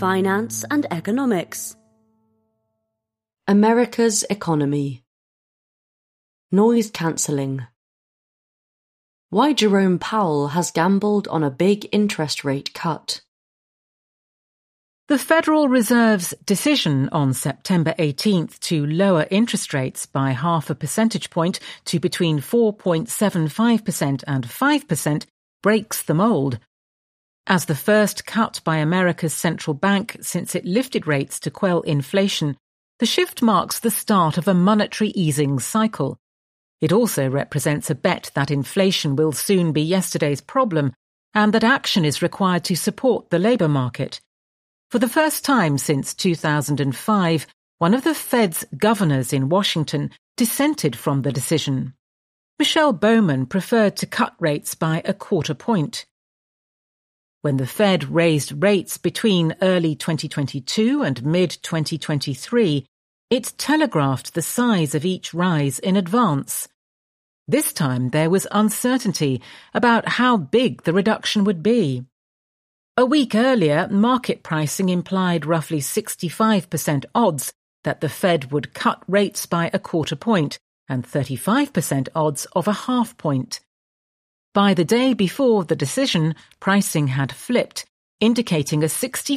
finance and economics. America's economy. Noise cancelling. Why Jerome Powell has gambled on a big interest rate cut. The Federal Reserve's decision on September 18th to lower interest rates by 0.5 percentage point to between 4.75% and 5% breaks the mould. As the first cut by America's central bank since it lifted rates to quell inflation, the shift marks the start of a monetary easing cycle. It also represents a bet that inflation will soon be yesterday's problem and that action is required to support the labour market. For the first time since 2005, one of the Fed's governors in Washington dissented from the decision. Michelle Bowman preferred to cut rates by 0.25 point. When the Fed raised rates between early 2022 and mid-2023, it telegraphed the size of each rise in advance. This time there was uncertainty about how big the reduction would be. A week earlier, market pricing implied roughly 65% odds that the Fed would cut rates by 0.25 point and 35% odds of 0.5 point. By the day before the decision, pricing had flipped, indicating a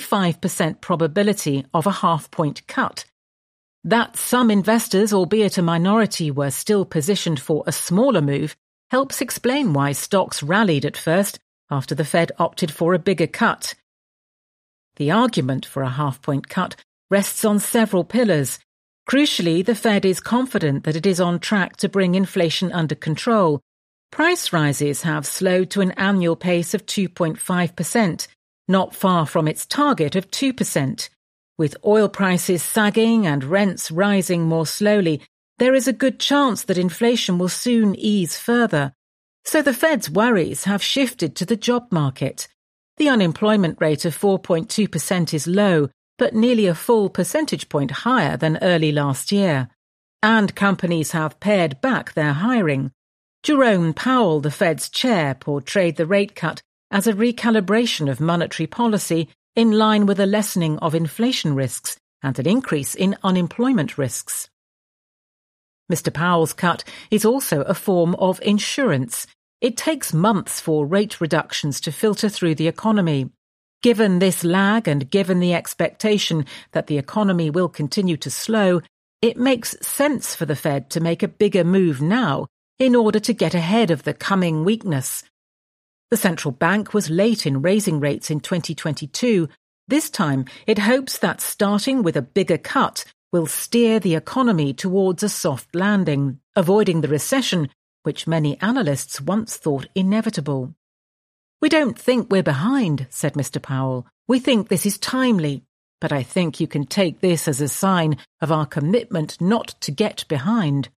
65% probability of a 0.5 point cut. That some investors, albeit a minority, were still positioned for a smaller move helps explain why stocks rallied at first after the Fed opted for a bigger cut. The argument for a 0.5 point cut rests on several pillars. Crucially, the Fed is confident that it is on track to bring inflation under control. Price rises have slowed to an annual pace of 2.5%, not far from its target of 2%. With oil prices sagging and rents rising more slowly, there is a good chance that inflation will soon ease further. So the Fed's worries have shifted to the job market. The unemployment rate of 4.2% is low, but nearly a full percentage point higher than early last year. And companies have pared back their hiring. Jerome Powell, the Fed's chair, portrayed the rate cut as a recalibration of monetary policy in line with a lessening of inflation risks and an increase in unemployment risks. Mr. Powell's cut is also a form of insurance. It takes months for rate reductions to filter through the economy. Given this lag and given the expectation that the economy will continue to slow, it makes sense for the Fed to make a bigger move now in order to get ahead of the coming weakness. The central bank was late in raising rates in 2022. This time, it hopes that starting with a bigger cut will steer the economy towards a soft landing, avoiding the recession which many analysts once thought inevitable. "We don't think we're behind," said Mr. Powell. "We think this is timely, but I think you can take this as a sign of our commitment not to get behind."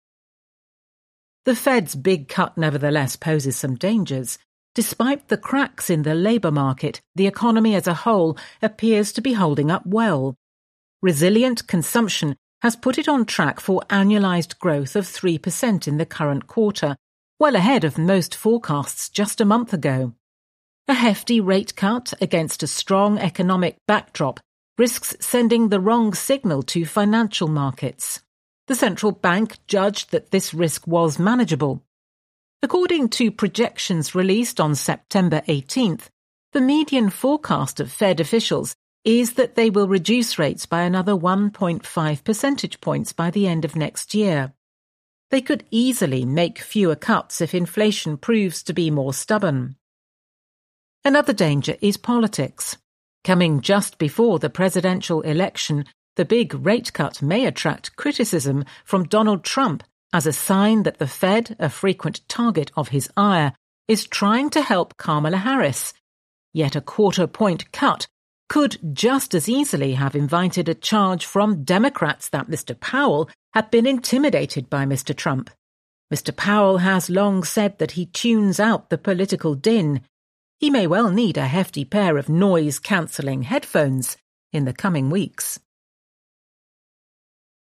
The Fed's big cut nevertheless poses some dangers. Despite the cracks in the labour market, the economy as a whole appears to be holding up well. Resilient consumption has put it on track for annualised growth of 3% in the current quarter, well ahead of most forecasts just a month ago. A hefty rate cut against a strong economic backdrop risks sending the wrong signal to financial markets. The central bank judged that this risk was manageable. According to projections released on September 18th, the median forecast of Fed officials is that they will reduce rates by another 1.5 percentage points by the end of next year. They could easily make fewer cuts if inflation proves to be more stubborn. Another danger is politics. Coming just before the presidential election, the big rate cut may attract criticism from Donald Trump as a sign that the Fed, a frequent target of his ire, is trying to help Kamala Harris. Yet a 0.25 point cut could just as easily have invited a charge from Democrats that Mr. Powell had been intimidated by Mr. Trump. Mr. Powell has long said that he tunes out the political din. He may well need a hefty pair of noise-cancelling headphones in the coming weeks.